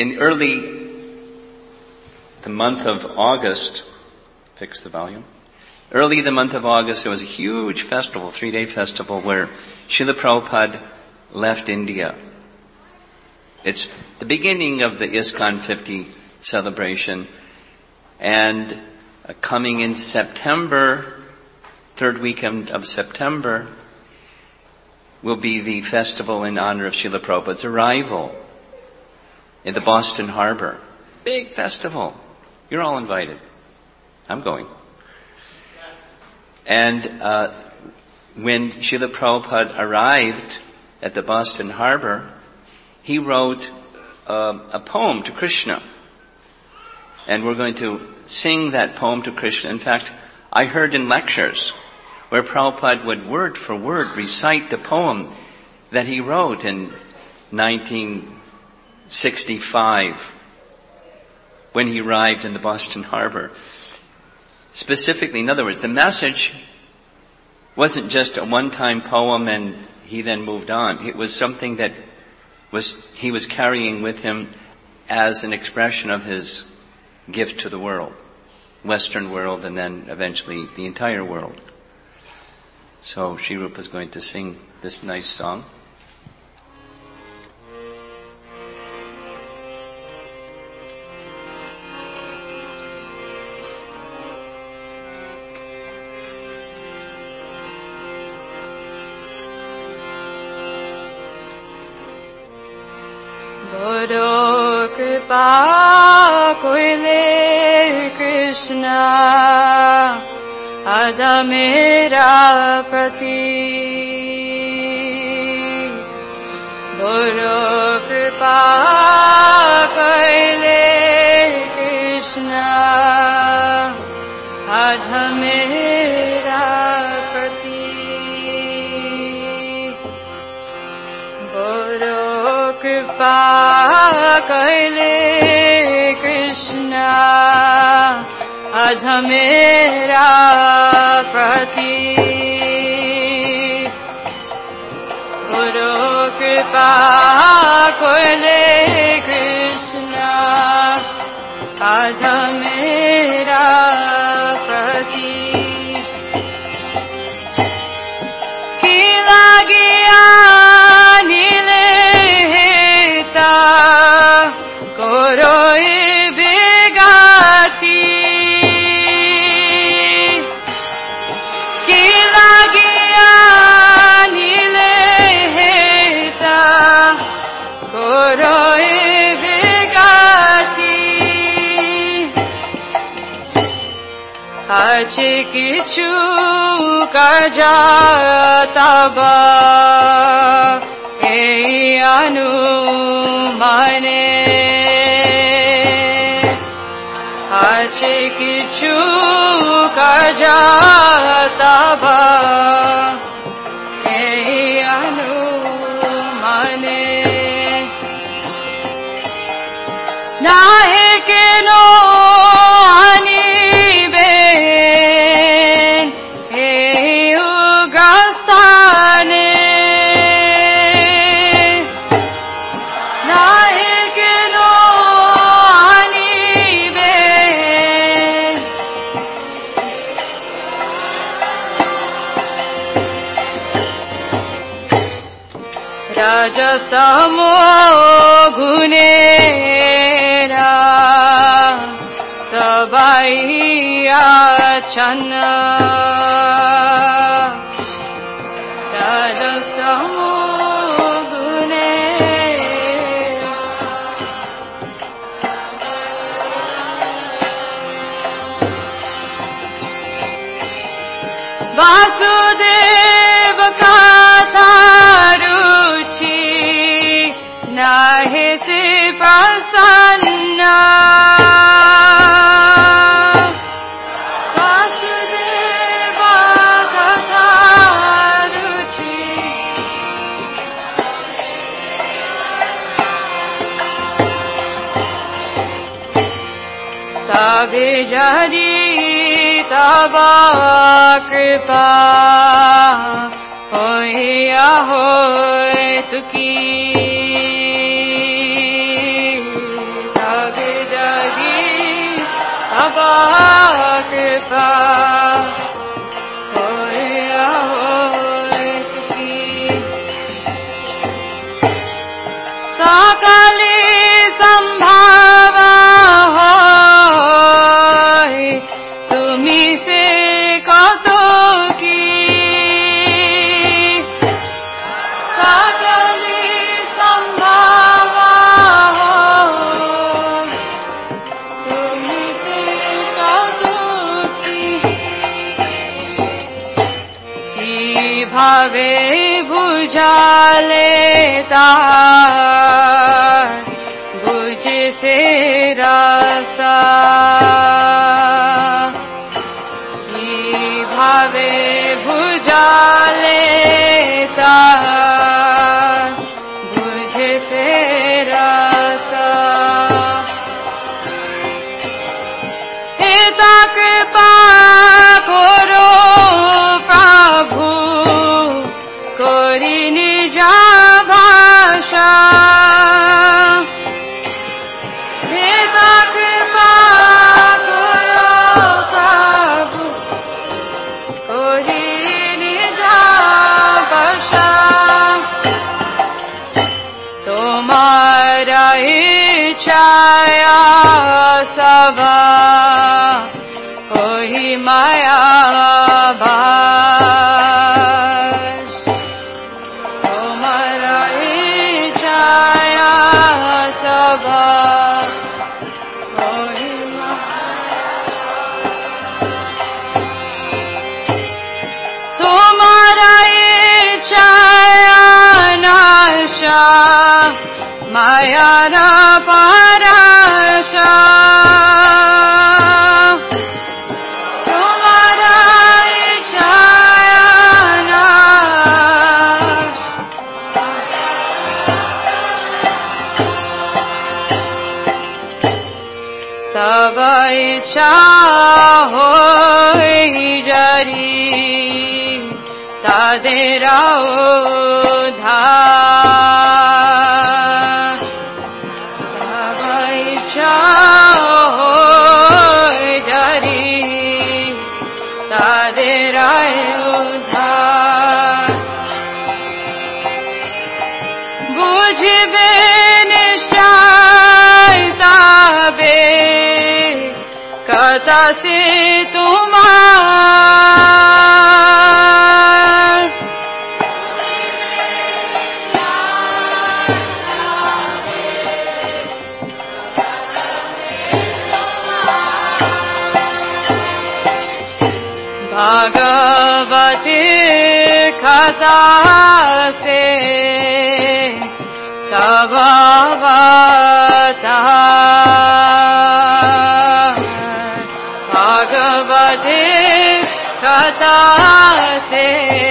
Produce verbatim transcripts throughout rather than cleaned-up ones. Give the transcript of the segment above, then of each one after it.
in early, the month of August, fix the volume. Early the month of August, there was a huge festival, three-day festival, where Srila Prabhupada left India. It's the beginning of the ISKCON fifty celebration, and uh, coming in September, third weekend of September, will be the festival in honor of Srila Prabhupada's arrival in the Boston Harbor. Big festival. You're all invited. I'm going. And uh, when Srila Prabhupada arrived at the Boston Harbor, he wrote uh, a poem to Krishna. And we're going to sing that poem to Krishna. In fact, I heard in lectures where Prabhupada would word for word recite the poem that he wrote in nineteen sixty-five when he arrived in the Boston Harbor. Specifically, in other words, the message wasn't just a one-time poem and he then moved on. It was something that was he was carrying with him as an expression of his gift to the world, Western world, and then eventually the entire world. So Sri Rupa is going to sing this nice song. Bodo kripa koile Krishna Adha mera prati Bodo kripa koile Krishna Adha mera prati Bodo kripa kaile Krishna adha mera prati Bodo kripa kaile Krishna adha mera prati ki lagiya Koroi begati ki lagiya nile heta koroi begati ache kichu kajata ba ei anu mane ache kichu kajata ba ei anu mane nahe keno ani ben ei ugastane Rajasamo gunera sabai achana Rajasamo gunera Vasudeva katha nahe se prasanna Vasudeva katha ruchi tabe jadi taba kripa hoya hoy tuki कृपा सकले संभावा होय तुमी से कत की सकले संभावा होय तुमी से कत की की भावे बुझाले तार बुझ से रसा की भावे बुझाले तार बुझ से रसा हेता कृपा करो प्रभु करी निजा भाषा हेता कृपा करो प्रभु करी निजा भाषा तुम्हारा इच्छाया सभा कोई माया भाष तुम्हारा इच्छाया सभा कोई माया तुम्हारा इच्छाया नाशा माया ना पराशा तुम्हारा इच्छाया नाश तब इच्छा होई जारी तादेरा उद्धार तब इच्छा होई जारी तादेरा उद्धार बुझबे निश्चय ताबे कथा से तुम्हार भगवती कथा से तब अवतार भगवती कथा से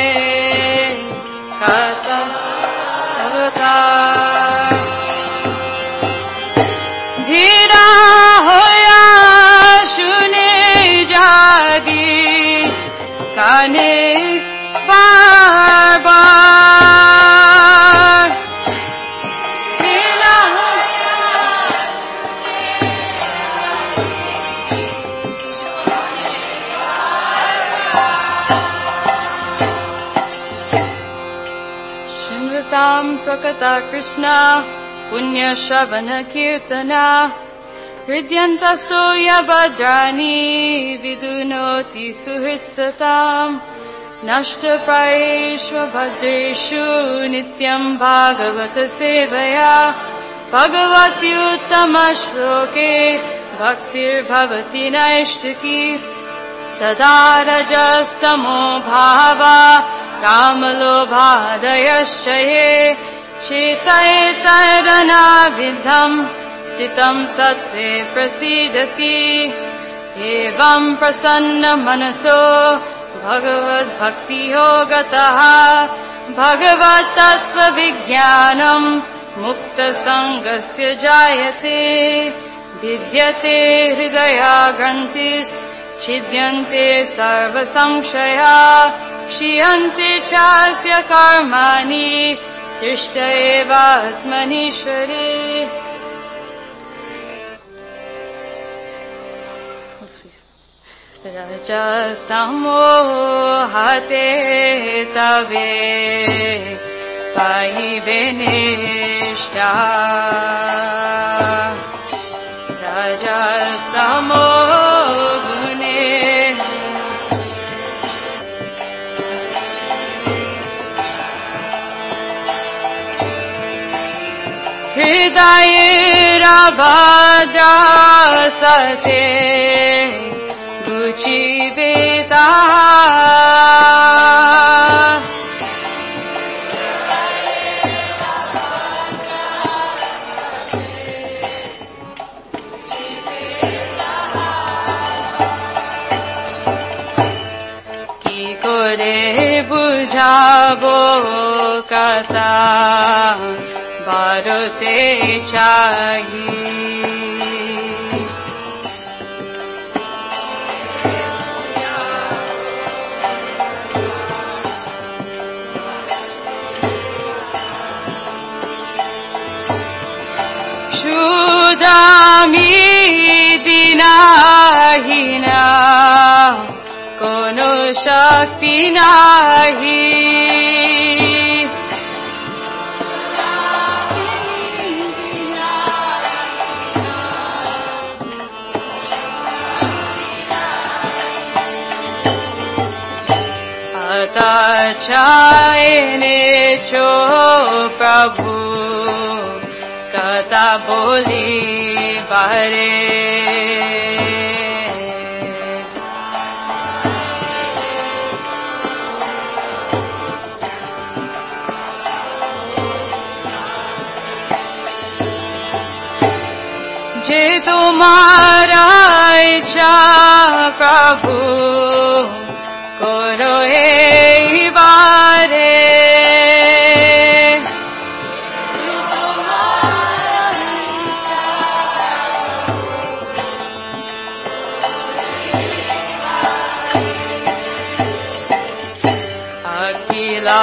कथा अवतार धीरा होया सुने जादी काने बार बार धीरा श्रृणुतां स्वकथा कृष्णा पुण्य श्रवण कीर्तना हृद्यन्तस्तो यभद्राणि विदुनोति सुहृत्सताम् नष्टप्रायेषु भद्रेषु नित्यं भागवत सेवया भगवत्युत्तमश्लोके भक्तिर्भवति नैष्टिकी तदा रजस्तमो भावा कामलोभादयश्च ये शीतैतरनाविद्धम् स्थितं सत्त्वे प्रसीदति एवं प्रसन्न मनसो भगवद्भक्तियो गतः भगवत्तत्त्वविज्ञानम् मुक्तसङ्गस्य जायते विद्यते हृदयाग्रन्थिश्छिद्यन्ते सर्वसंशया क्षीयन्ते चास्य कर्माणि तिष्ठ एवात्मनीश्वरे। रजस्तमो हते तवे पाइबे निष्ठा रजस्तमो गुणे हृदय भद्रासते रुचिवेदा की करे बुझाबो कथा बारो से चाहिए शुदामी दिनाहिना कोनो शक्ति नाही चायने चो प्रभु कथा बोली बारे जे तुम्हारा इच्छा प्रभु करो हे बारे अखिला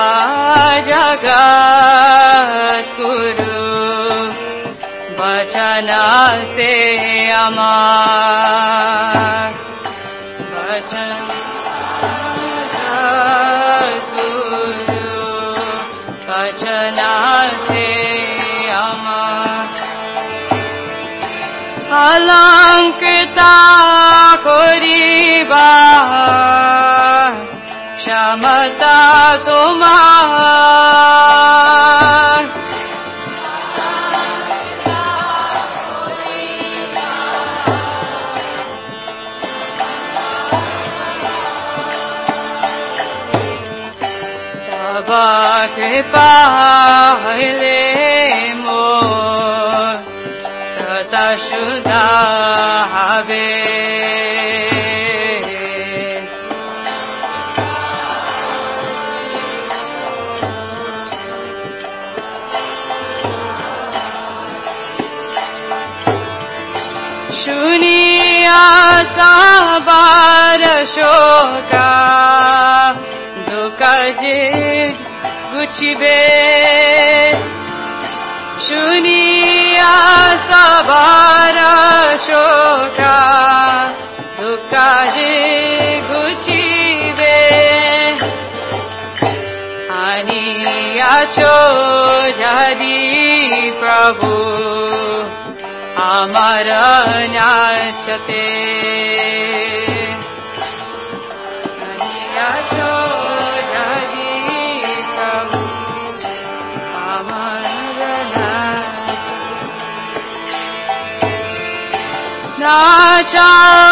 जगत गुरु वचन से अमर वचन अलंकृता करिबा क्षमता तुम्हार तब कृपा हले मोर तथा शुदा हवे शुनिया साबार शोका दुख गुचिबे शुनिया सबार शोका दुख गुचिबे आनिया चो जदि प्रभु अमर नाचते आनिया चो जदि प्रभु नाचाओ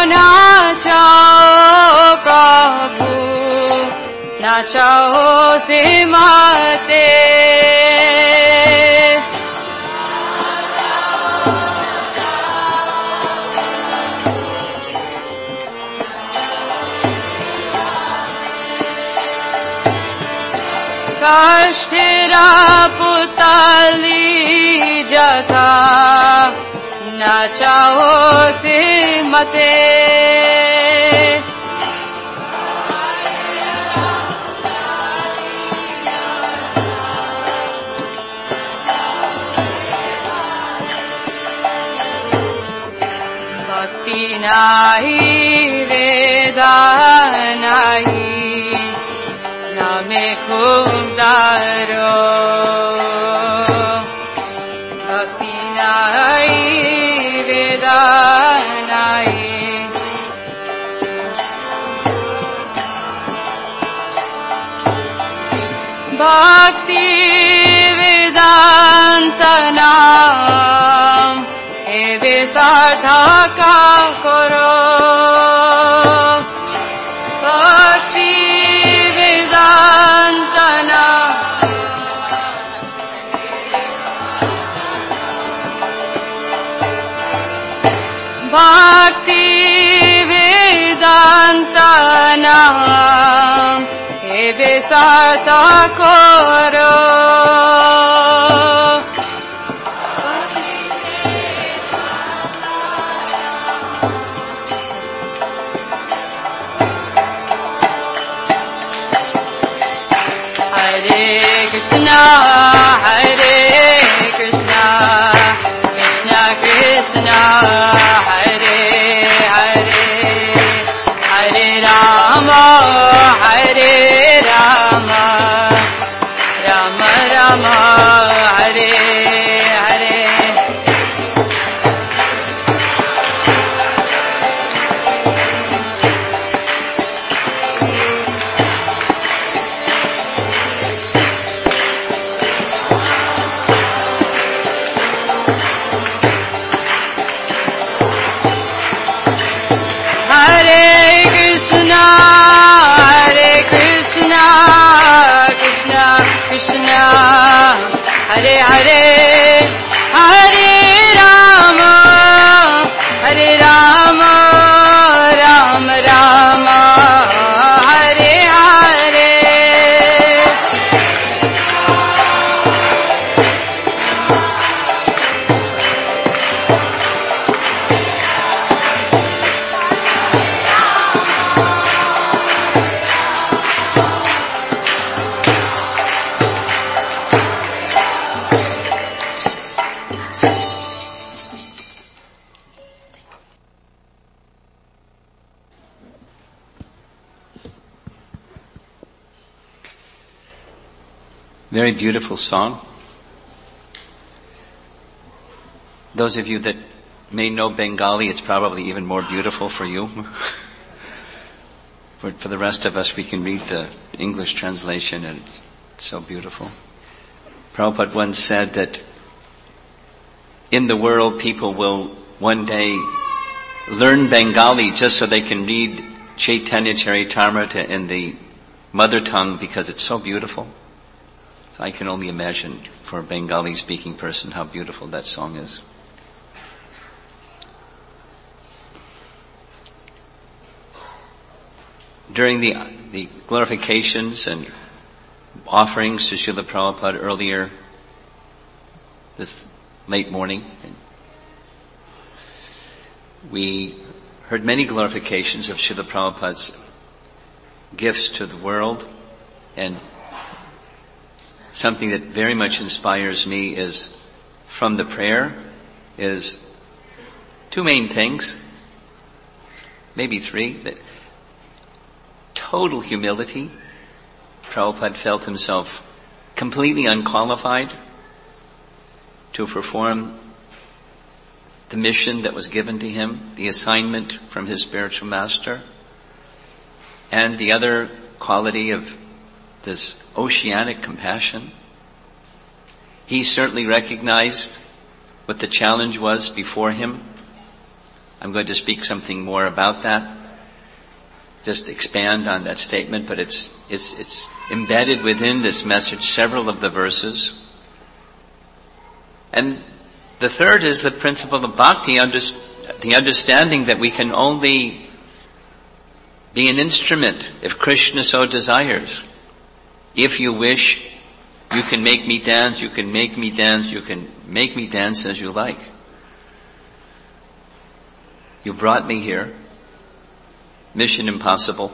नाचाओ प्रभु नाचाओ से माते कष्टेरा पुतली जथा नाचाओ से मते भक्ति नाही वेद Vedanai Name Kundaro Bhakti Nai Vedanai Bhakti Vedantanam Eve Sarthaka Koro Bhakti Vedantanam Bhakti Vedantanam Eve Sarthaka Koro Hare Krishna, Hare Krishna, Krishna Krishna, Hare Hare, Hare Rama, Hare Rama, Rama Rama, Hare Hare. Hare Krishna, Hare Krishna, Krishna Krishna, Hare Hare, Hare Rama, Hare Rama, Rama Rama, Hare Hare. Very beautiful song. Those of you that may know Bengali, it's probably even more beautiful for you. for, for the rest of us, we can read the English translation and it's so beautiful. Prabhupada once said that in the world people will one day learn Bengali just so they can read Chaitanya Charitamrita in the mother tongue because it's so beautiful. I can only imagine for a Bengali speaking person how beautiful that song is. During the, the glorifications and offerings to Srila Prabhupada earlier this late morning, we heard many glorifications of Srila Prabhupada's gifts to the world, and something that very much inspires me is from the prayer is two main things, maybe three. That total humility. Prabhupada felt himself completely unqualified to perform the mission that was given to him, the assignment from his spiritual master. And the other quality of this oceanic compassion. He certainly recognized what the challenge was before him. I'm going to speak something more about that. Just expand on that statement, but it's, it's, it's embedded within this message, several of the verses. And the third is the principle of bhakti, the understanding that we can only be an instrument if Krishna so desires. If you wish, you can make me dance, you can make me dance, you can make me dance as you like. You brought me here. Mission impossible.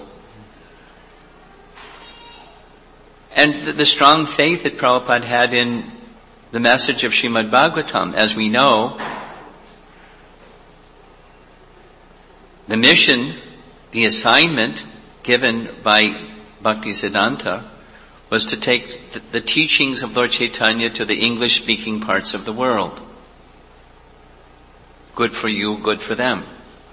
And the, the strong faith that Prabhupada had in the message of Srimad Bhagavatam. As we know, the mission the assignment given by Bhaktisiddhanta was to take the, the teachings of Lord Chaitanya to the English-speaking parts of the world. Good for you, good for them.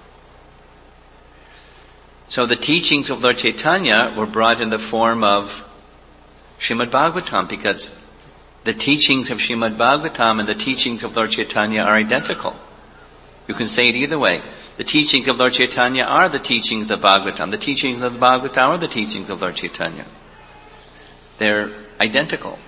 So the teachings of Lord Chaitanya were brought in the form of Srimad Bhagavatam, because the teachings of Srimad Bhagavatam and the teachings of Lord Chaitanya are identical. You can say it either way. The teachings of Lord Chaitanya are the teachings of the Bhagavatam. The teachings of the Bhagavatam are the teachings of Lord Chaitanya. They're identical.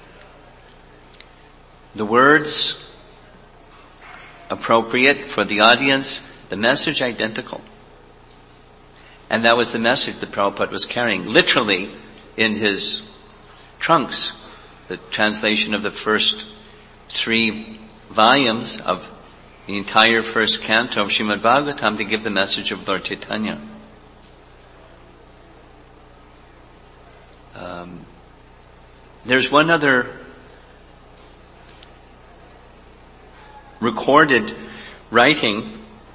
The words appropriate for the audience, the message identical. And that was the message that Prabhupada was carrying, literally in his trunks. The translation of the first three volumes of the entire first canto of Srimad Bhagavatam to give the message of Lord Chaitanya. Um, there's one other recorded writing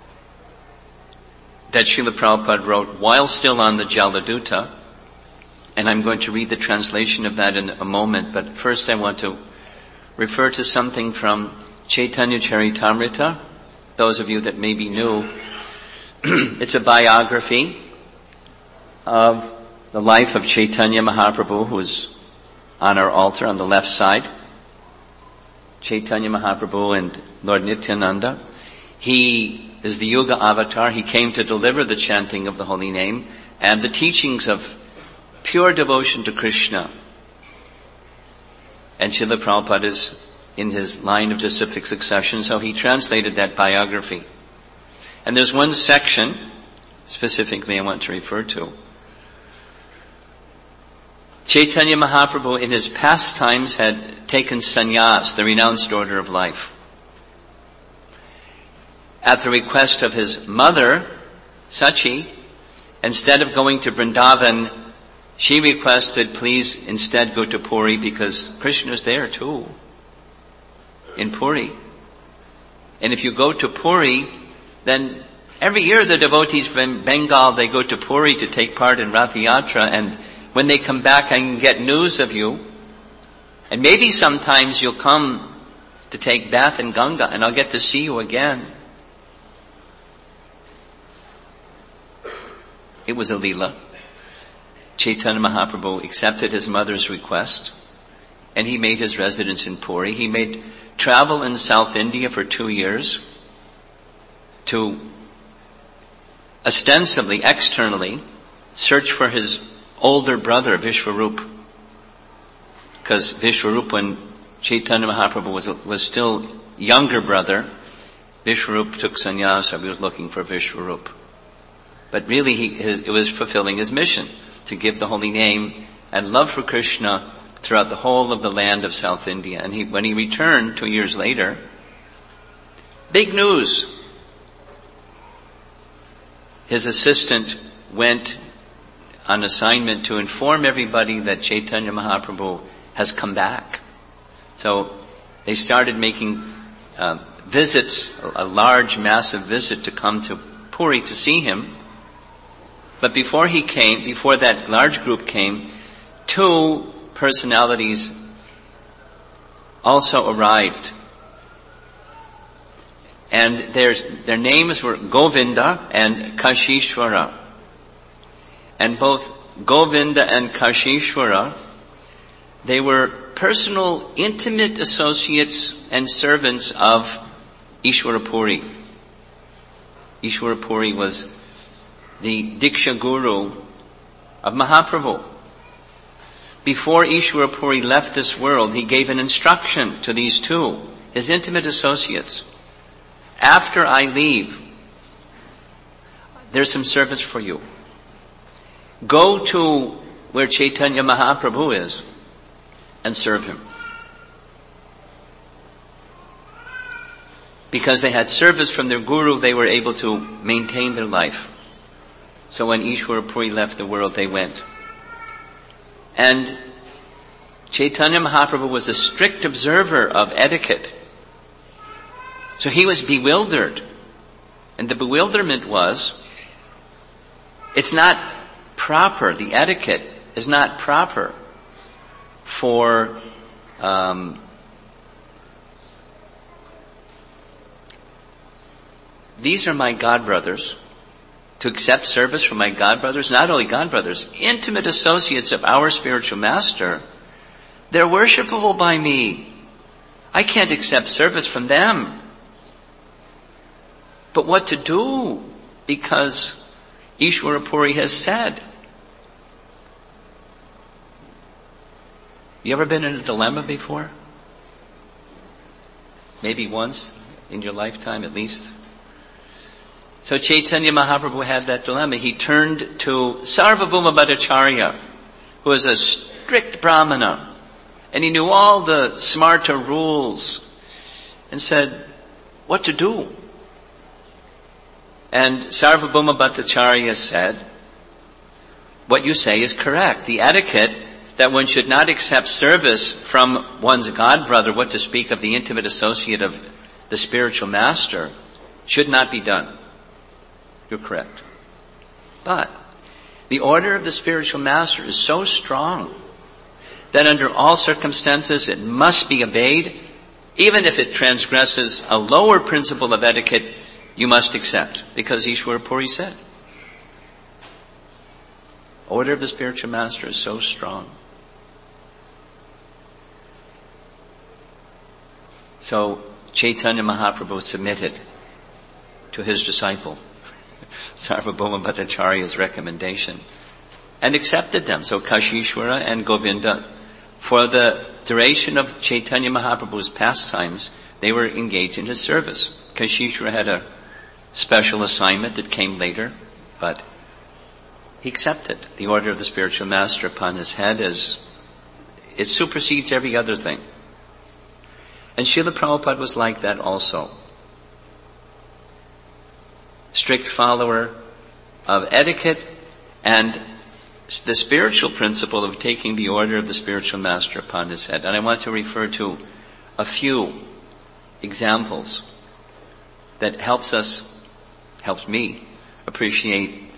that Srila Prabhupada wrote while still on the Jaladuta, and I'm going to read the translation of that in a moment, but first I want to refer to something from Chaitanya Charitamrita. Those of you that may be new, it's a biography of the life of Chaitanya Mahaprabhu, who is on our altar on the left side. Chaitanya Mahaprabhu and Lord Nityananda. He is the Yuga avatar. He came to deliver the chanting of the holy name and the teachings of pure devotion to Krishna. And Srila Prabhupada is in his line of disciplic succession, so he translated that biography. And there's one section specifically I want to refer to. Chaitanya Mahaprabhu in his pastimes had taken sannyas, the renounced order of life. At the request of his mother, Sachi, instead of going to Vrindavan, she requested, please instead go to Puri, because Krishna's there too, in Puri. And if you go to Puri, then every year the devotees from Bengal, they go to Puri to take part in Rath Yatra, and when they come back I can get news of you. And maybe sometimes you'll come to take bath in Ganga and I'll get to see you again. It was a leela. Chaitanya Mahaprabhu accepted his mother's request and he made his residence in Puri. He made travel in South India for two years to ostensibly, externally, search for his older brother Vishwarup. Because Vishwarup, when Chaitanya Mahaprabhu was, was still younger brother, Vishwarup took sannyas, so he was looking for Vishwarup. But really he, his, it was fulfilling his mission to give the holy name and love for Krishna throughout the whole of the land of South India. And he, when he returned two years later, big news. His assistant went on assignment to inform everybody that Chaitanya Mahaprabhu has come back. So they started making uh, visits, a large, massive visit to come to Puri to see him. But before he came, before that large group came, two personalities also arrived. And their, their names were Govinda and Kashishwara. And both Govinda and Kashishwara, they were personal, intimate associates and servants of Ishwara Puri. Ishwara Puri was the Diksha Guru of Mahaprabhu. Before Ishwara Puri left this world, he gave an instruction to these two, his intimate associates. After I leave, there's some service for you. Go to where Chaitanya Mahaprabhu is and serve him. Because they had service from their guru, they were able to maintain their life. So when Ishwara Puri left the world, they went. And Chaitanya Mahaprabhu was a strict observer of etiquette. So he was bewildered. And the bewilderment was It's not proper, the etiquette is not proper for um, these are my godbrothers, to accept service from my godbrothers, not only godbrothers, intimate associates of our spiritual master. They're worshipable by me. I can't accept service from them. But what to do? Because Ishvara Puri has said. You ever been in a dilemma before? Maybe once in your lifetime at least. So Chaitanya Mahaprabhu had that dilemma. He turned to Sarvabhauma Bhattacharya, who was a strict Brahmana, and he knew all the smarta rules, and said, what to do? And Sarvabhauma Bhattacharya said, what you say is correct. The etiquette that one should not accept service from one's godbrother, what to speak of the intimate associate of the spiritual master, should not be done. You're correct. But the order of the spiritual master is so strong that under all circumstances it must be obeyed. Even if it transgresses a lower principle of etiquette, you must accept, because Ishvara Puri said. Order of the spiritual master is so strong. So Chaitanya Mahaprabhu submitted to his disciple Sarvabhauma Bhattacharya's recommendation and accepted them. So Kashishwara and Govinda, for the duration of Chaitanya Mahaprabhu's pastimes, they were engaged in his service. Kashishwara had a special assignment that came later, but he accepted the order of the spiritual master upon his head as it supersedes every other thing. And Srila Prabhupada was like that also. Strict follower of etiquette and the spiritual principle of taking the order of the spiritual master upon his head. And I want to refer to a few examples that helps us, helps me appreciate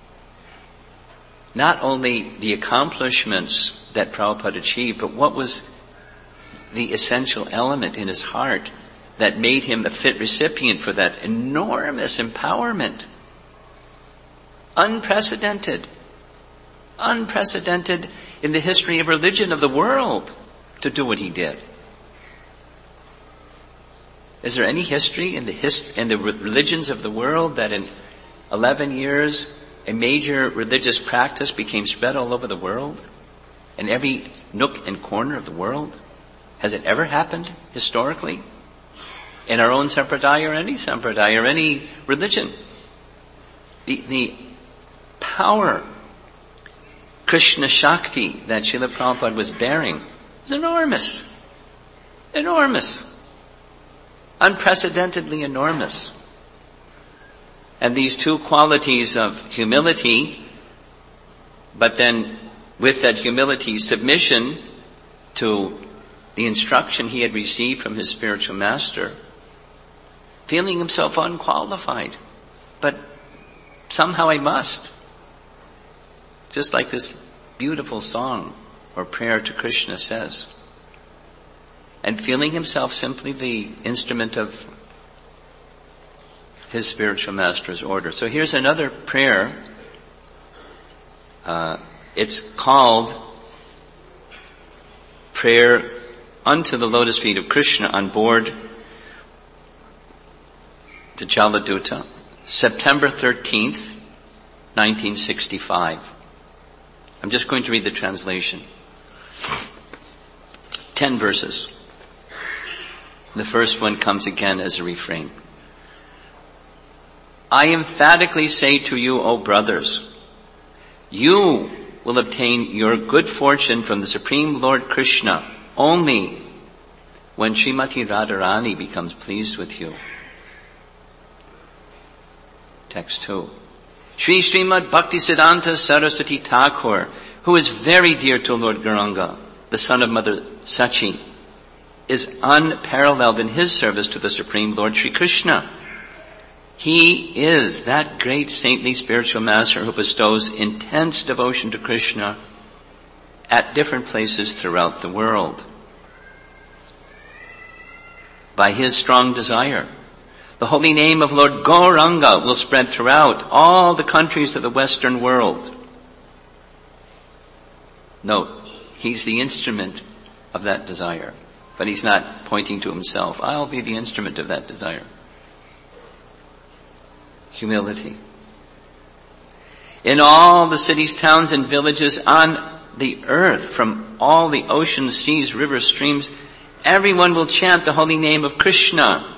not only the accomplishments that Prabhupada achieved, but what was the essential element in his heart that made him a fit recipient for that enormous empowerment. Unprecedented. Unprecedented in the history of religion of the world to do what he did. Is there any history in the hist- in the religions of the world that in eleven years a major religious practice became spread all over the world? In every nook and corner of the world? Has it ever happened historically? In our own sampradaya or any sampradaya or any religion? The, the power, Krishna Shakti that Srila Prabhupada was bearing was enormous. Enormous. Unprecedentedly enormous. And these two qualities of humility, but then with that humility, submission to the instruction he had received from his spiritual master, feeling himself unqualified, but somehow I must. Just like this beautiful song or prayer to Krishna says. And feeling himself simply the instrument of his spiritual master's order. So here's another prayer. Uh, it's called Prayer Unto the Lotus Feet of Krishna on board the Jaladuta, September thirteenth, nineteen sixty-five. I'm just going to read the translation. Ten verses. The first one comes again as a refrain. I emphatically say to you, O brothers, you will obtain your good fortune from the Supreme Lord Krishna only when Srimati Radharani becomes pleased with you. Text two. Sri Srimad Bhaktisiddhanta Saraswati Thakur, who is very dear to Lord Gauranga, the son of Mother Sachi, is unparalleled in his service to the Supreme Lord Sri Krishna. He is that great saintly spiritual master who bestows intense devotion to Krishna at different places throughout the world. By his strong desire, the holy name of Lord Gauranga will spread throughout all the countries of the Western world. Note, he's the instrument of that desire, but he's not pointing to himself. I'll be the instrument of that desire. Humility. In all the cities, towns, and villages on the earth, from all the oceans, seas, rivers, streams, everyone will chant the holy name of Krishna.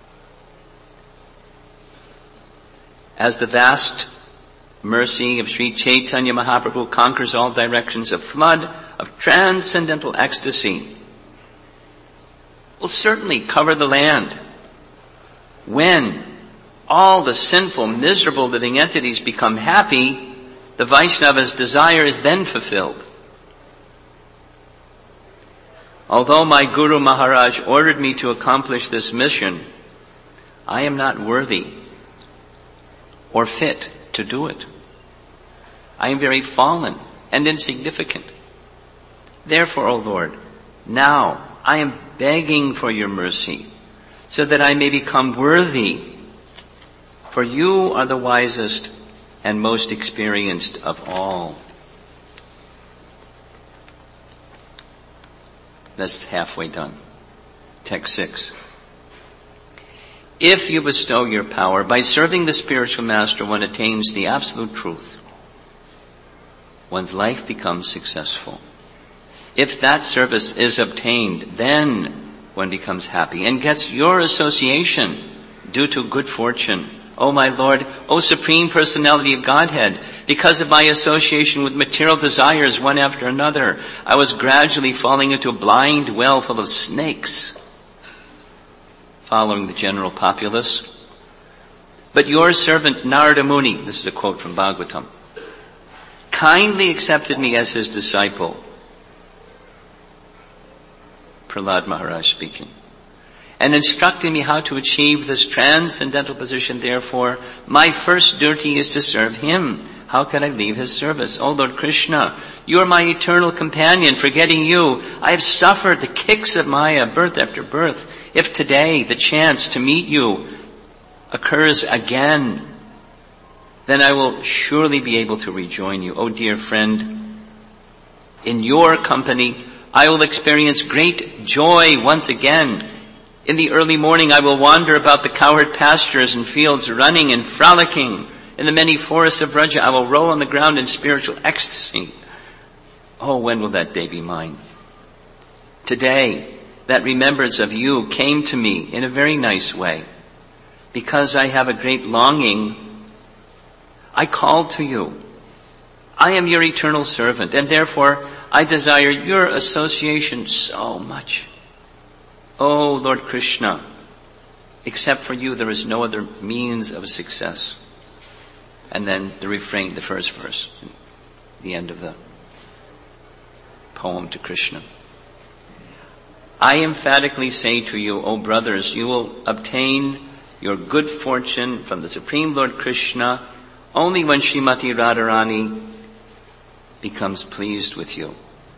As the vast mercy of Sri Chaitanya Mahaprabhu conquers all directions, a flood of transcendental ecstasy will certainly cover the land. When all the sinful, miserable living entities become happy, the Vaishnava's desire is then fulfilled. Although my Guru Maharaj ordered me to accomplish this mission, I am not worthy or fit to do it. I am very fallen and insignificant. Therefore, O Lord, now I am begging for your mercy so that I may become worthy. For you are the wisest and most experienced of all. That's halfway done. Text six. If you bestow your power, by serving the spiritual master, one attains the absolute truth. One's life becomes successful. If that service is obtained, then one becomes happy and gets your association due to good fortune. O my Lord, O Supreme Personality of Godhead, because of my association with material desires one after another, I was gradually falling into a blind well full of snakes, following the general populace. But your servant Narada Muni, this is a quote from Bhagavatam, kindly accepted me as his disciple. Prahlad Maharaj speaking. And instructing me how to achieve this transcendental position. Therefore, my first duty is to serve him. How can I leave his service? O Lord Krishna, you are my eternal companion. Forgetting you, I have suffered the kicks of Maya birth after birth. If today the chance to meet you occurs again, then I will surely be able to rejoin you. O dear friend, in your company, I will experience great joy once again. In the early morning I will wander about the cowherd pastures and fields, running and frolicking. In the many forests of Braja I will roll on the ground in spiritual ecstasy. Oh, when will that day be mine? Today, that remembrance of you came to me in a very nice way. Because I have a great longing, I called to you. I am your eternal servant, and therefore I desire your association so much. Oh, Lord Krishna, except for you there is no other means of success. And then the refrain, the first verse, the end of the poem to Krishna. I emphatically say to you, O brothers, you will obtain your good fortune from the Supreme Lord Krishna only when Srimati Radharani becomes pleased with you.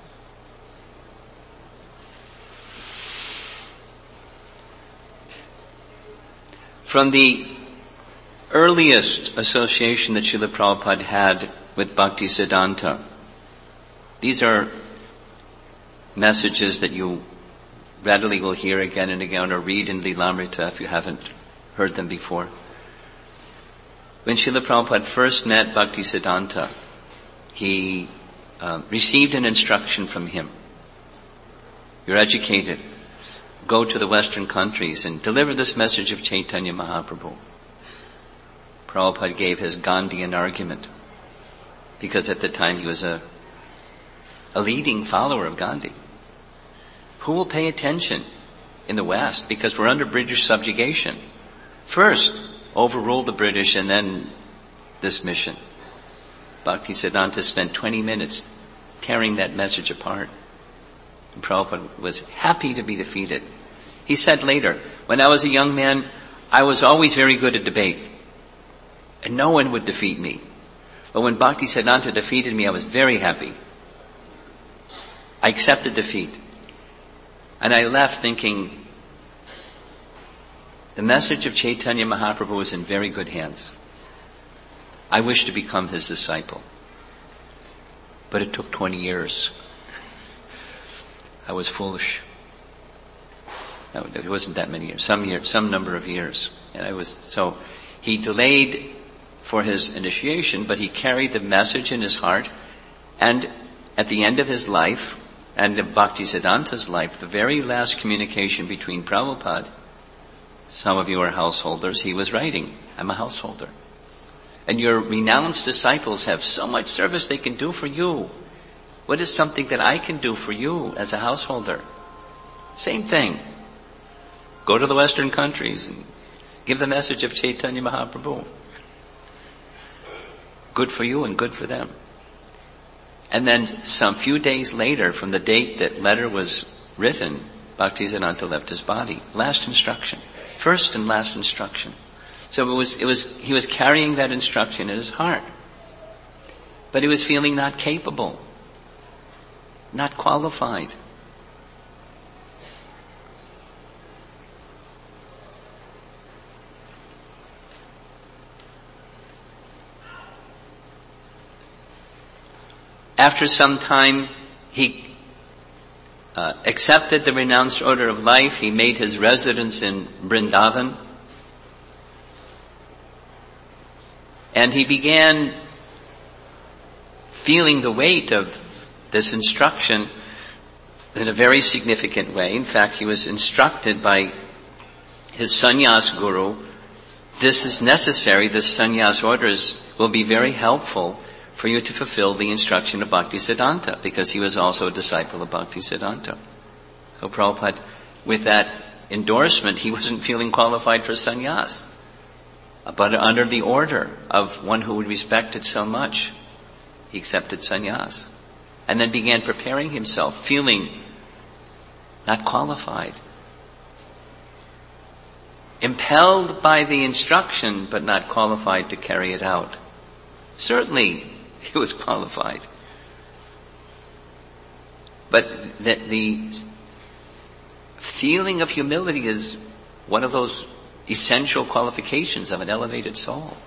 From the earliest association that Srila Prabhupada had with Bhaktisiddhanta, these are messages that you readily will hear again and again or read in Lilamrita if you haven't heard them before. When Srila Prabhupada first met Bhaktisiddhanta, he uh, received an instruction from him. You're educated. Go to the Western countries and deliver this message of Chaitanya Mahaprabhu. Prabhupada gave his Gandhian argument because at the time he was a, a leading follower of Gandhi. Who will pay attention in the West because we're under British subjugation? First, overrule the British and then this mission. Bhaktisiddhanta spent twenty minutes tearing that message apart. And Prabhupada was happy to be defeated. He said later, when I was a young man, I was always very good at debate. and no one would defeat me. But when Bhaktisiddhanta defeated me, I was very happy. I accepted defeat. And I left thinking, the message of Chaitanya Mahaprabhu was in very good hands. I wish to become his disciple. But it took twenty years. I was foolish. No, it wasn't that many years. Some years, some number of years. And I was, so he delayed for his initiation, but he carried the message in his heart. And at the end of his life, and of Bhaktisiddhanta's life, the very last communication between Prabhupada, some of you are householders, he was writing, I'm a householder. And your renounced disciples have so much service they can do for you. What is something that I can do for you as a householder? Same thing. Go to the Western countries and give the message of Chaitanya Mahaprabhu. Good for you and good for them. And then some few days later, from the date that letter was written, Bhaktisiddhanta left his body. Last instruction. First and last instruction. So it was, it was, he was carrying that instruction in his heart. But he was feeling not capable, not qualified. After some time, he uh, accepted the renounced order of life. He made his residence in Vrindavan. And he began feeling the weight of this instruction in a very significant way. In fact, he was instructed by his sannyas guru, this is necessary, this sannyas orders will be very helpful for you to fulfill the instruction of Bhaktisiddhanta, because he was also a disciple of Bhaktisiddhanta. So Prabhupada, with that endorsement, he wasn't feeling qualified for sannyas. But under the order of one who would respect it so much, he accepted sannyas. And then began preparing himself, feeling not qualified. Impelled by the instruction, but not qualified to carry it out. Certainly, he was qualified. But the, the feeling of humility is one of those essential qualifications of an elevated soul.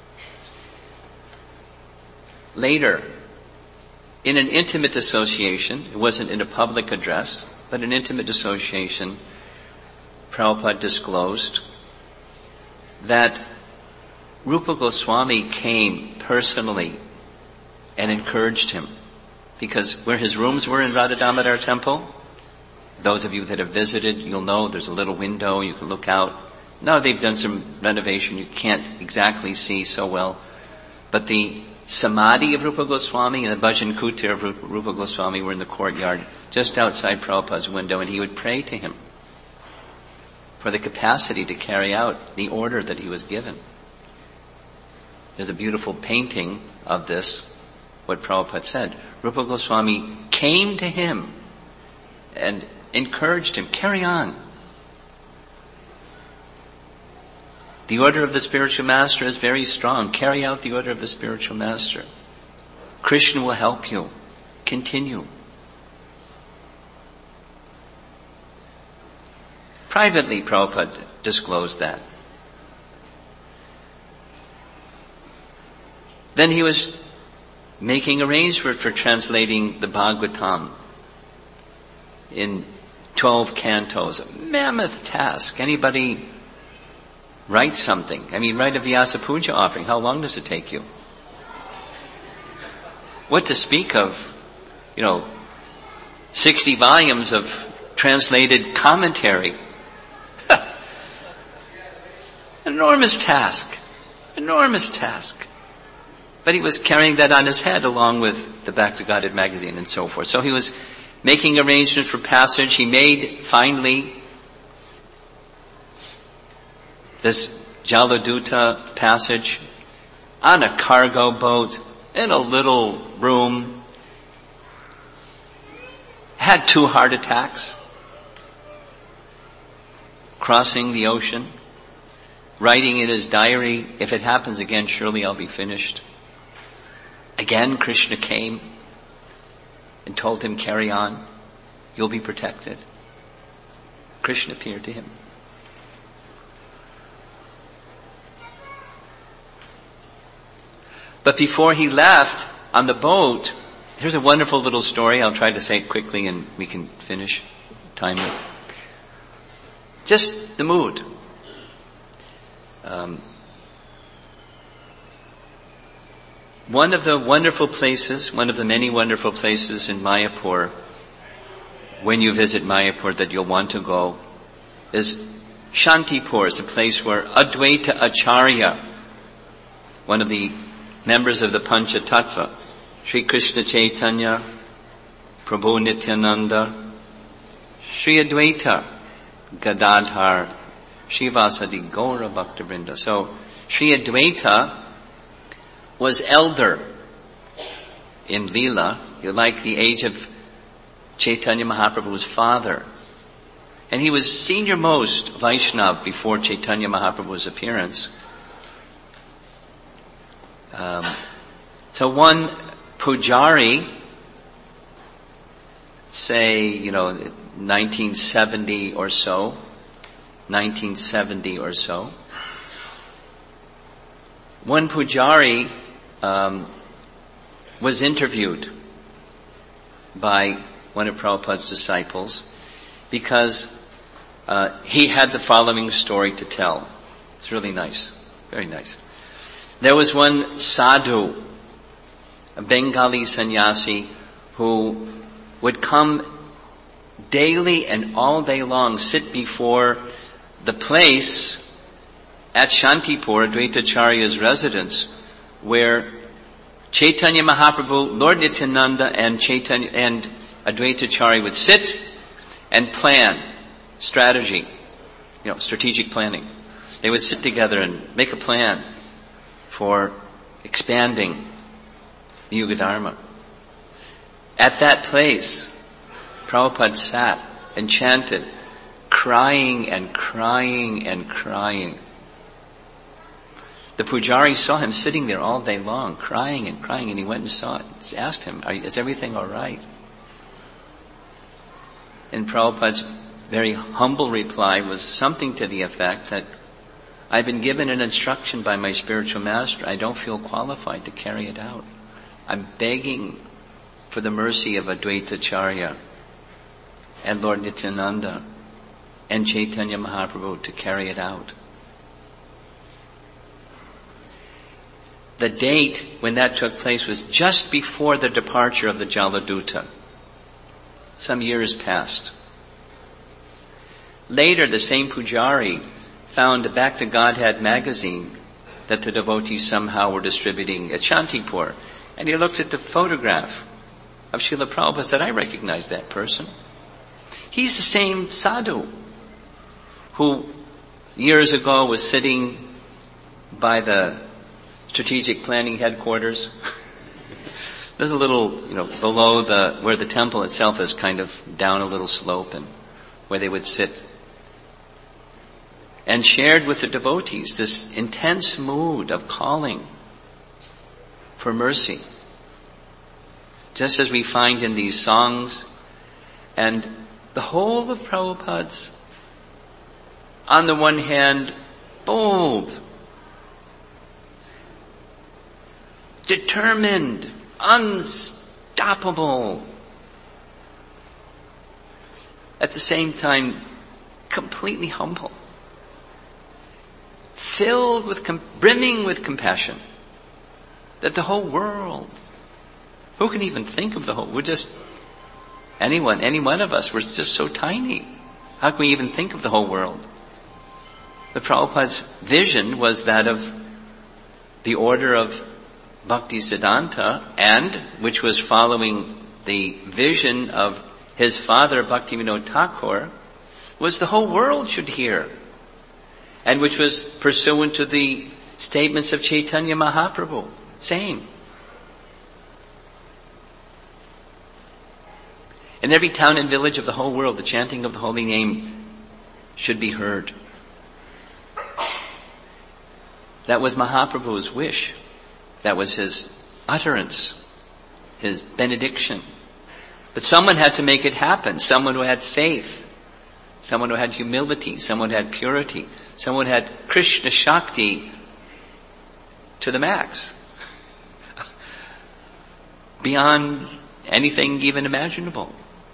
Later, in an intimate association, it wasn't in a public address, but an intimate association, Prabhupada disclosed that Rupa Goswami came personally and encouraged him. Because where his rooms were in Radha Damodar Temple, those of you that have visited, you'll know there's a little window, you can look out. Now they've done some renovation, you can't exactly see so well. But the Samadhi of Rupa Goswami and the Bhajan Kutir of Rupa Goswami were in the courtyard just outside Prabhupada's window, and he would pray to him for the capacity to carry out the order that he was given. There's a beautiful painting of this, what Prabhupada said. Rupa Goswami came to him and encouraged him, carry on. The order of the spiritual master is very strong. Carry out the order of the spiritual master. Krishna will help you. Continue. Privately, Prabhupada disclosed that. Then he was making arrangements for translating the Bhagavatam in twelve cantos. A mammoth task. Anybody write something? I mean, write a Vyasa Puja offering. How long does it take you? What to speak of, you know, sixty volumes of translated commentary. Enormous task. Enormous task. But he was carrying that on his head along with the Back to Godhead magazine and so forth. So he was making arrangements for passage. He made, finally, this Jaladuta passage on a cargo boat in a little room. Had two heart attacks crossing the ocean. writing in his diary, if it happens again, surely I'll be finished. Again, Krishna came and told him, carry on, you'll be protected. Krishna appeared to him. But before he left on the boat, here's a wonderful little story. I'll try to say it quickly and we can finish timely. Just the mood. Um, one of the wonderful places, one of the many wonderful places in Mayapur, when you visit Mayapur that you'll want to go, is Shantipur. It's a place where Advaita Acharya, one of the members of the Pancha Tattva, Sri Krishna Chaitanya, Prabhu Nityananda, Sri Advaita Gadadhar, Srivasadi Gaura Bhaktivinoda. So Sri Advaita was elder in Leela, like the age of Chaitanya Mahaprabhu's father. And he was senior most Vaishnav before Chaitanya Mahaprabhu's appearance. Um, so one pujari, say, you know, nineteen seventy or so, nineteen seventy or so, one pujari um, was interviewed by one of Prabhupada's disciples because uh, he had the following story to tell. It's really nice, very nice. There was one sadhu, a Bengali sannyasi, who would come daily and all day long, sit before the place at Shantipur, Advaita Acharya's residence, where Chaitanya Mahaprabhu, Lord Nityananda, and Chaitanya and Advaita Acharya would sit and plan strategy, you know, strategic planning. They would sit together and make a plan for expanding the Yuga Dharma. At that place, Prabhupada sat and chanted, crying and crying and crying. The pujari saw him sitting there all day long, crying and crying, and he went and saw it, asked him, Are, is everything all right? And Prabhupada's very humble reply was something to the effect that, I've been given an instruction by my spiritual master. I don't feel qualified to carry it out. I'm begging for the mercy of Advaita Acharya and Lord Nityananda and Chaitanya Mahaprabhu to carry it out. The date when that took place was just before the departure of the Jaladuta. Some years passed. Later, the same pujari found a Back to Godhead magazine that the devotees somehow were distributing at Shantipur. And he looked at the photograph of Srila Prabhupada and said, I recognize that person. He's the same sadhu who years ago was sitting by the strategic planning headquarters. There's a little, you know, below the, where the temple itself is kind of down a little slope, and where they would sit, and shared with the devotees this intense mood of calling for mercy. Just as we find in these songs, and the whole of Prabhupada's, on the one hand, bold, determined, unstoppable, at the same time, completely humble, filled with, com- brimming with compassion, that the whole world, who can even think of the whole, we're just, anyone, any one of us, we're just so tiny. How can we even think of the whole world? But Prabhupada's vision was that of the order of Bhakti Siddhanta, and which was following the vision of his father, Bhaktivinoda Thakur, was the whole world should hear, and which was pursuant to the statements of Chaitanya Mahaprabhu. Same. In every town and village of the whole world, the chanting of the holy name should be heard. That was Mahaprabhu's wish. That was his utterance, his benediction. But someone had to make it happen. Someone who had faith. Someone who had humility. Someone who had purity. Someone who had Krishna Shakti to the max. Beyond anything even imaginable.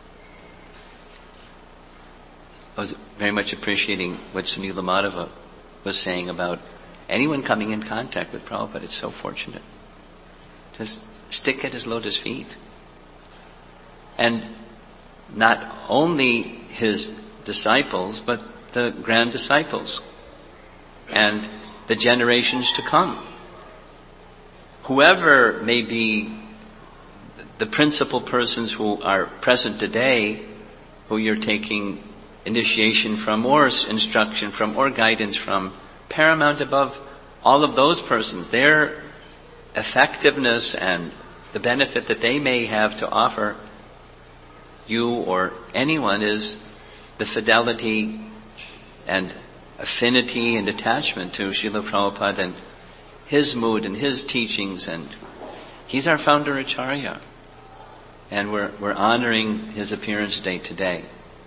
I was very much appreciating what Sunila Madhava was saying about anyone coming in contact with Prabhupada. It's so fortunate. Just stick at his lotus feet. And not only his disciples, but the grand disciples and the generations to come. Whoever may be the principal persons who are present today, who you're taking initiation from or instruction from or guidance from, paramount above all of those persons, their effectiveness and the benefit that they may have to offer you or anyone is the fidelity and affinity and attachment to Srila Prabhupada and his mood and his teachings. And he's our founder Acharya. And we're, we're honoring his appearance day today.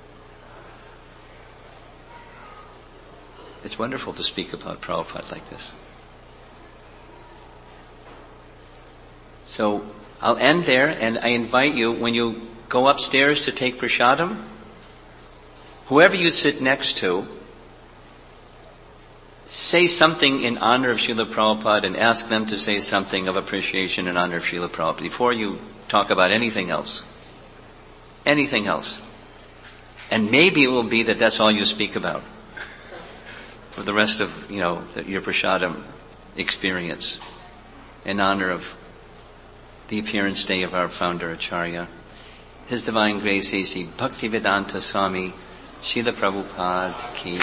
It's wonderful to speak about Prabhupada like this. So I'll end there, and I invite you, when you go upstairs to take prasadam, whoever you sit next to, say something in honor of Srila Prabhupada and ask them to say something of appreciation in honor of Srila Prabhupada before you talk about anything else. Anything else. And maybe it will be that that's all you speak about for the rest of, you know, your prasadam experience in honor of the appearance day of our founder Acharya. His Divine Grace A C Bhaktivedanta Swami Srila Prabhupada ki